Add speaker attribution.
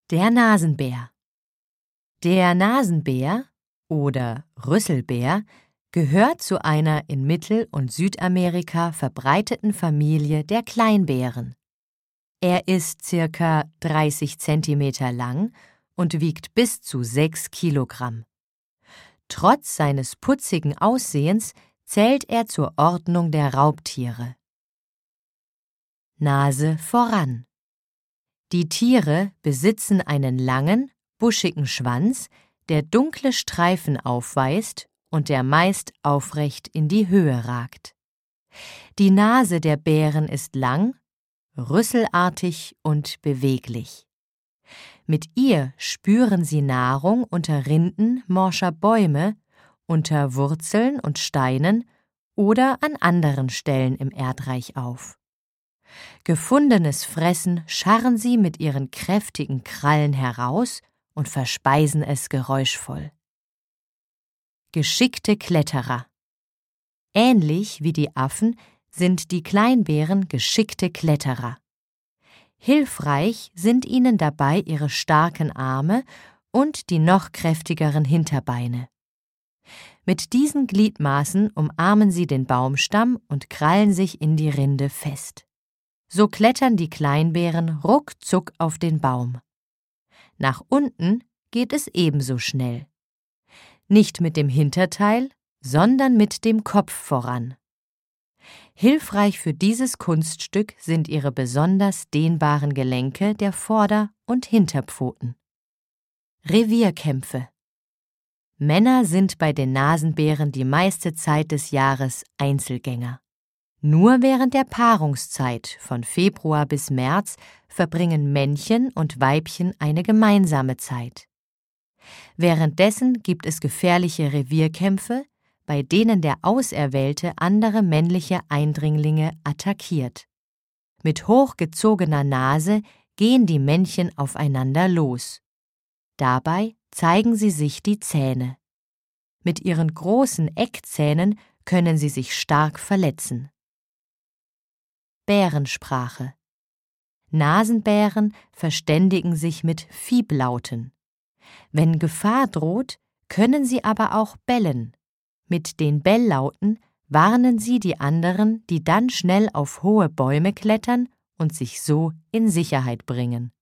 Speaker 1: Der Nasenbär. Der Nasenbär oder Rüsselbär gehört zu einer in Mittel- und Südamerika verbreiteten Familie der Kleinbären. Er ist ca. 30 cm lang und wiegt bis zu 6 Kilogramm. Trotz seines putzigen Aussehens zählt er zur Ordnung der Raubtiere. Nase voran. Die Tiere besitzen einen langen, buschigen Schwanz, der dunkle Streifen aufweist und der meist aufrecht in die Höhe ragt. Die Nase der Bären ist lang, rüsselartig und beweglich. Mit ihr spüren sie Nahrung unter Rinden morscher Bäume, unter Wurzeln und Steinen oder an anderen Stellen im Erdreich auf. Gefundenes Fressen scharren sie mit ihren kräftigen Krallen heraus und verspeisen es geräuschvoll. Geschickte Kletterer. Ähnlich wie die Affen sind die Kleinbären geschickte Kletterer. Hilfreich sind ihnen dabei ihre starken Arme und die noch kräftigeren Hinterbeine. Mit diesen Gliedmaßen umarmen sie den Baumstamm und krallen sich in die Rinde fest. So klettern die Kleinbären ruckzuck auf den Baum. Nach unten geht es ebenso schnell. Nicht mit dem Hinterteil, sondern mit dem Kopf voran. Hilfreich für dieses Kunststück sind ihre besonders dehnbaren Gelenke der Vorder- und Hinterpfoten. Revierkämpfe. Männer sind bei den Nasenbären die meiste Zeit des Jahres Einzelgänger. Nur während der Paarungszeit von Februar bis März verbringen Männchen und Weibchen eine gemeinsame Zeit. Währenddessen gibt es gefährliche Revierkämpfe, bei denen der Auserwählte andere männliche Eindringlinge attackiert. Mit hochgezogener Nase gehen die Männchen aufeinander los. Dabei zeigen sie sich die Zähne. Mit ihren großen Eckzähnen können sie sich stark verletzen. Bärensprache. Nasenbären verständigen sich mit Fieblauten. Wenn Gefahr droht, können sie aber auch bellen. Mit den Belllauten warnen sie die anderen, die dann schnell auf hohe Bäume klettern und sich so in Sicherheit bringen.